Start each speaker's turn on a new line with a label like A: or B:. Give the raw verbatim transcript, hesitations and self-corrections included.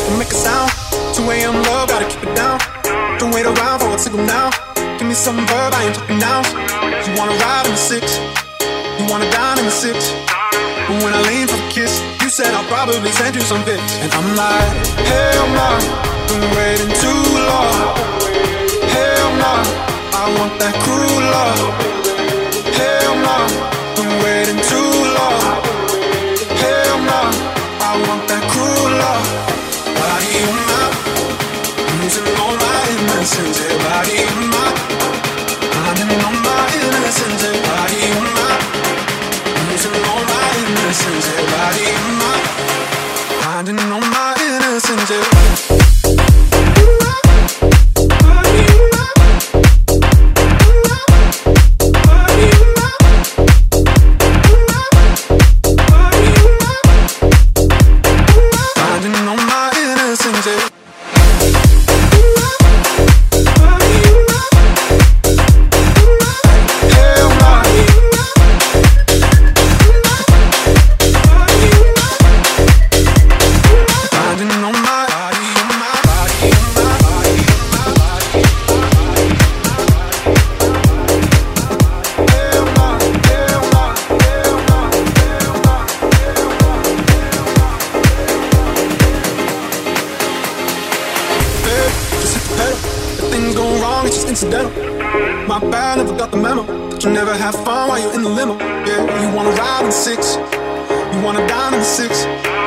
A: make a sound. two a m love, gotta keep it down. Don't wait around for a signal now. Give me some verb, I ain't talking now. You wanna ride in the six, you wanna dine in the six. But when I lean for the kiss, you said I'll probably send you some pics. And I'm like, hell nah, been waiting too long. Hell nah, I want that cruel love. Hell nah, been waiting too long. Hell nah, I want that cruel love. Body on my, losing all my innocence. Yeah, body on my, finding all my innocence. Yeah, body on my, losing all my innocence. Yeah, body on my, finding all my innocence. Yeah. My bad, never got the memo that you never have fun while you're in the limo. Yeah, you wanna ride in the six, you wanna dine in the six.